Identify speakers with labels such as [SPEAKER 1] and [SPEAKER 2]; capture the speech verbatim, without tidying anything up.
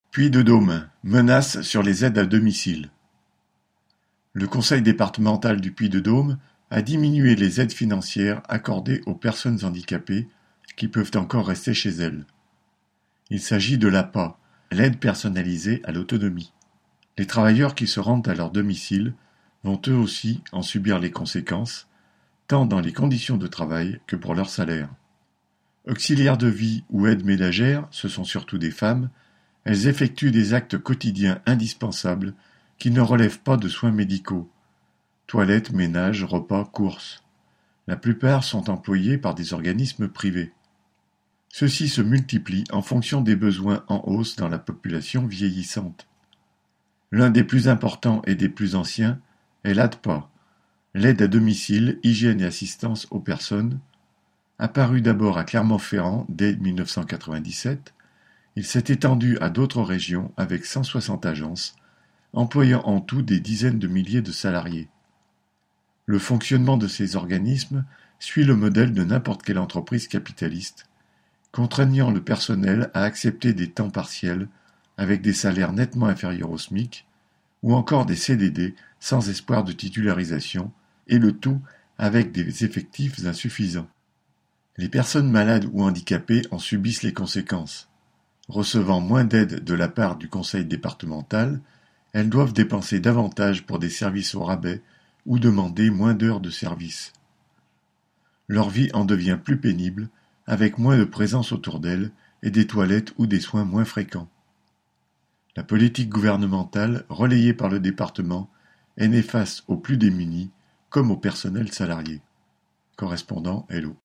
[SPEAKER 1] Puy-de-Dôme, menace sur les aides à domicile. Le conseil départemental du Puy-de-Dôme a diminué les aides financières accordées aux personnes handicapées qui peuvent encore rester chez elles. Il s'agit de l'A P A, l'aide personnalisée à l'autonomie. Les travailleurs qui se rendent à leur domicile vont eux aussi en subir les conséquences, tant dans les conditions de travail que pour leur salaire. Auxiliaires de vie ou aides ménagères, ce sont surtout des femmes. Elles effectuent des actes quotidiens indispensables qui ne relèvent pas de soins médicaux. Toilettes, ménage, repas, courses. La plupart sont employés par des organismes privés. Ceux-ci se multiplient en fonction des besoins en hausse dans la population vieillissante. L'un des plus importants et des plus anciens est l'A D P A, l'aide à domicile, hygiène et assistance aux personnes. Apparu d'abord à Clermont-Ferrand dès mille neuf cent quatre-vingt-dix-sept, il s'est étendu à d'autres régions avec cent soixante agences, employant en tout des dizaines de milliers de salariés. Le fonctionnement de ces organismes suit le modèle de n'importe quelle entreprise capitaliste, contraignant le personnel à accepter des temps partiels avec des salaires nettement inférieurs au SMIC, ou encore des C D D sans espoir de titularisation, et le tout avec des effectifs insuffisants. Les personnes malades ou handicapées en subissent les conséquences. Recevant moins d'aide de la part du conseil départemental, elles doivent dépenser davantage pour des services au rabais ou demander moins d'heures de service. Leur vie en devient plus pénible, avec moins de présence autour d'elles et des toilettes ou des soins moins fréquents. La politique gouvernementale, relayée par le département, est néfaste aux plus démunis comme au personnel salarié. Correspondant Hello.